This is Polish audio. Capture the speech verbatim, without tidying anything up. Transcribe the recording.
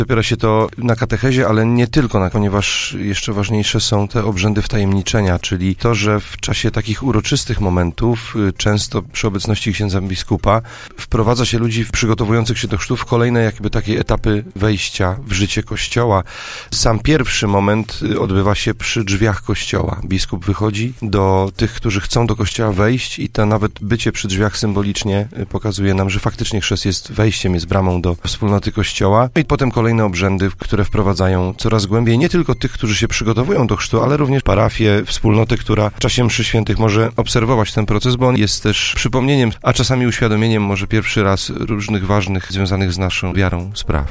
Opiera się to na katechezie, ale nie tylko, na, ponieważ jeszcze ważniejsze są te obrzędy wtajemniczenia, czyli to, że w czasie takich uroczystych momentów, często przy obecności księdza biskupa, wprowadza się ludzi przygotowujących się do chrztu w kolejne jakby takie etapy wejścia w życie Kościoła. Sam pierwszy moment odbywa się przy drzwiach Kościoła. Biskup wychodzi do tych, którzy chcą do Kościoła wejść i to nawet bycie przy drzwiach symbolicznie pokazuje nam, że faktycznie chrzest jest wejściem, jest bramą do wspólnoty Kościoła. I potem kolejne obrzędy, które wprowadzają coraz głębiej nie tylko tych, którzy się przygotowują do chrztu, ale również parafię, wspólnotę, która w czasie mszy świętych może obserwować ten proces, bo on jest też przypomnieniem, a czasami uświadomieniem może pierwszy raz różnych ważnych, związanych z naszą wiarą spraw.